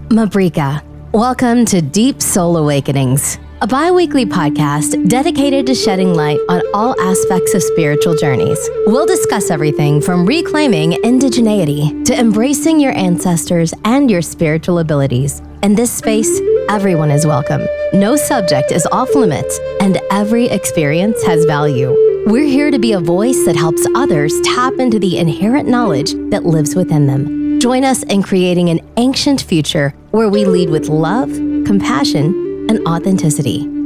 Mabrika. Welcome to Deep Soul Awakenings, a bi-weekly podcast dedicated to shedding light on all aspects of spiritual journeys. We'll discuss everything from reclaiming indigeneity to embracing your ancestors and your spiritual abilities. In this space, everyone is welcome. No subject is off limits, and every experience has value. We're here to be a voice that helps others tap into the inherent knowledge that lives within them. Join us in creating an ancient future where we lead with love, compassion, and authenticity.